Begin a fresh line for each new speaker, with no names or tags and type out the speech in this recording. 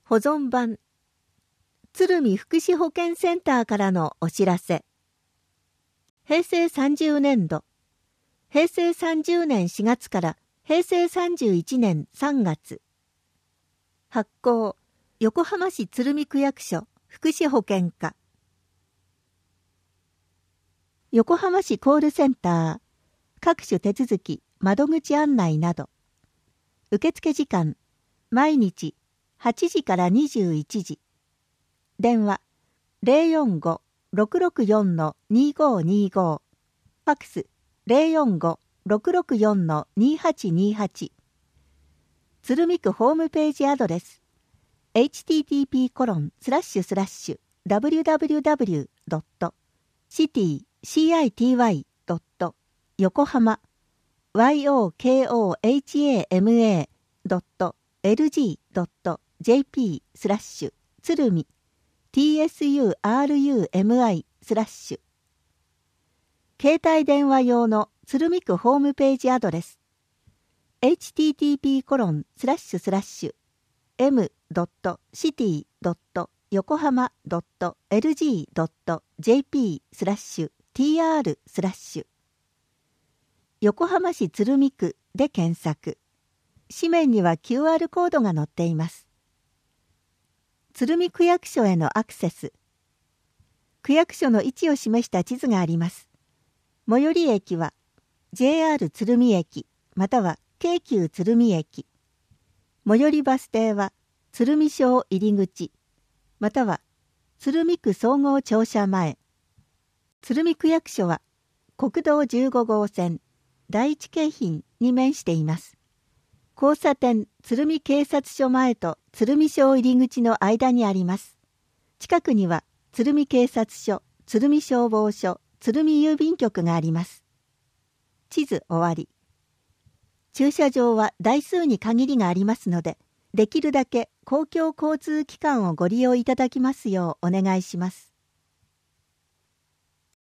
保存版鶴見福祉保健センターからのお知らせ。平成30年度、平成30年4月から平成31年3月。発行、横浜市鶴見区役所福祉保健課。横浜市コールセンター、各種手続き、窓口案内など。受付時間、毎日8時から21時。電話、045-664-2525。ファックス、045-664-2828。鶴見区ホームページアドレス、http://www.city.yokohama yokohama.lg.jp/ 鶴見 tsurumi/ 携帯電話用の鶴見区ホームページアドレス http://m.city.yokohama.lg.jp/tr/ 横浜市鶴見区で検索。紙面には QR コードが載っています。鶴見区役所へのアクセス。区役所の位置を示した地図があります。最寄り駅は JR 鶴見駅または京急鶴見駅。最寄りバス停は鶴見小入口または鶴見区総合庁舎前。鶴見区役所は国道15号線第一京浜に面しています。交差点鶴見警察署前と鶴見小入口の間にあります。近くには鶴見警察署、鶴見消防署、鶴見郵便局があります。地図終わり。駐車場は台数に限りがありますので、できるだけ公共交通機関をご利用いただきますようお願いします。